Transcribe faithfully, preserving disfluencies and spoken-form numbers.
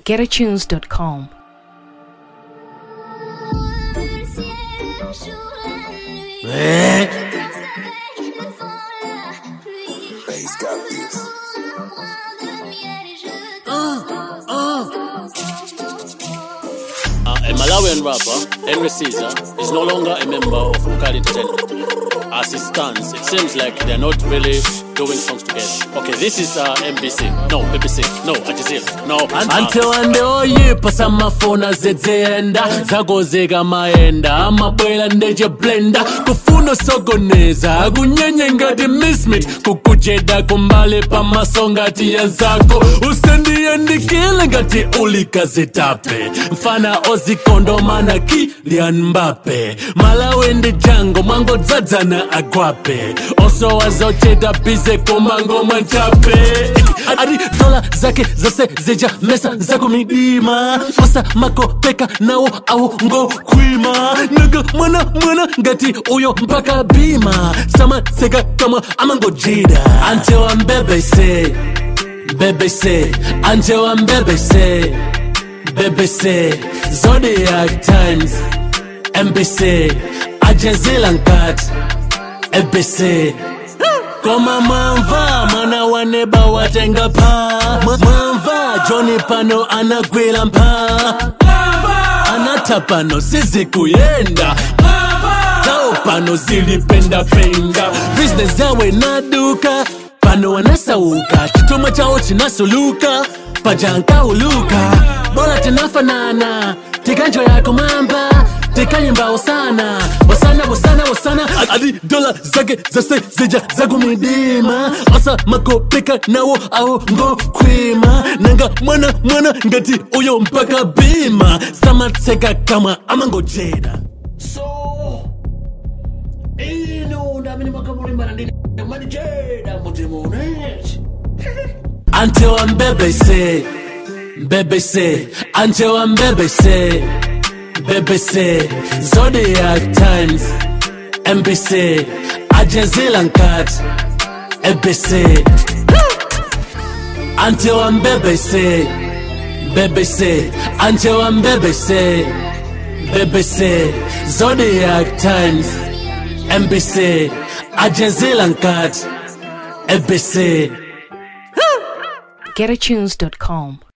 get a tunes dot com. Bass got this. Uh, a Malawian rapper, Henry Caesar, is no longer a member of Ukali Entertainment. As it stands, it seems like they're not really doing songs together. Okay, this is uh, M B C. No, B B C. No, Al Jazeera. No. Until one day oyipa samafona zedzenda zakozeka maenda amabwela ndeje blender kufuna sogoneza kunyenye ngati mismit kukujeda kumbali pamaso ngati ya zako usendiyendikile ngati ulikazitape mfana ozikondomana Kylian Mbappe Malawi ndi jango mango dzadzana agwape oso wazocheda bize kumango manchape adi dola zake zase zeja mesa zako midima osa mako peka nawo awo ngo kwima naga mwana mwana ngati uyo mpaka bima sama sega kama amango jida until I'm B B C B B C until I'm B B C B B C Zodiac Times M B C Al Jazeera Nkat M B C Koma mwamva mana waneba watenga pa mwamva Johnny pano anagwila mpa anata pano sizi kuyenda zao pano zilipenda penga business yawe naduka pano wanasauka chituma chao chinasuluka pajanka uluka bora tinafanana tikanjo yako mamba tikanyimba osana osana osana osana adi dola zake zase zija zagu midima osa mako peka nawo awo ngo kwima nanga mwana mwana ngati uyo mpaka bima sama tseka kama amango jeda so ino ndamini makamulimba ndini mani jeda mutimunechi until I'm B B C B B C until I'm B B C B B C Zodiac Times M B C Al Jazeera Nkat M B C until I'm B B C B B C until I'm B B C B B C Zodiac Times M B C Al Jazeera Nkat M B C get a tunes dot com.